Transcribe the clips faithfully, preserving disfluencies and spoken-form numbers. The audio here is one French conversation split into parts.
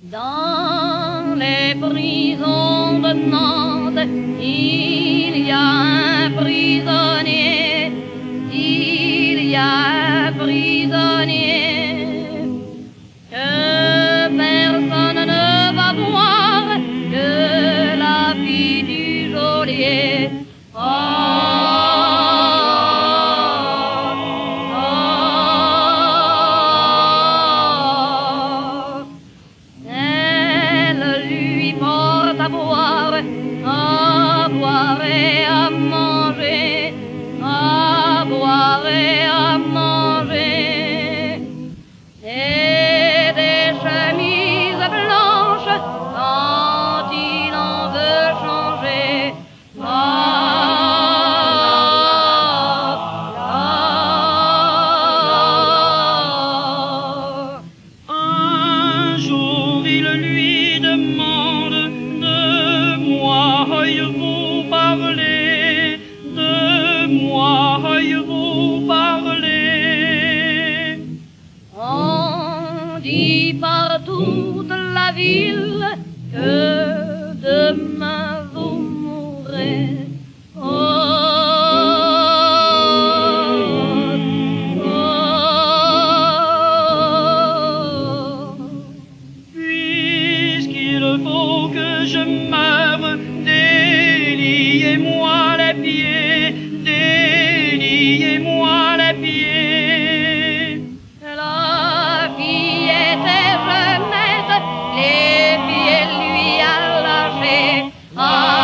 Dans les prisons de Nantes, il y a un prisonnier, il y a un prisonnier que personne ne va voir que la fille du geôlier. À boire, à boire et à manger, à boire et à manger, et des chemises blanches quand il en veut changer. Ah, ah. Un jour il lui demande: vous parlez, de moi vous parlez. On dit par toute la ville que demain vous mourrez. Oh, oh. Puisqu'il faut que je meure, déliez-moi les pieds, déliez-moi les pieds. La fille était jeunette, les pieds lui a lâché. Ah,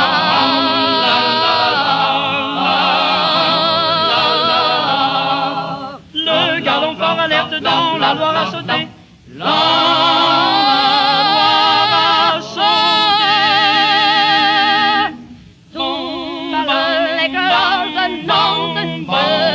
ah, le gardon fort alerte dans la Loire a sauté. Nantes,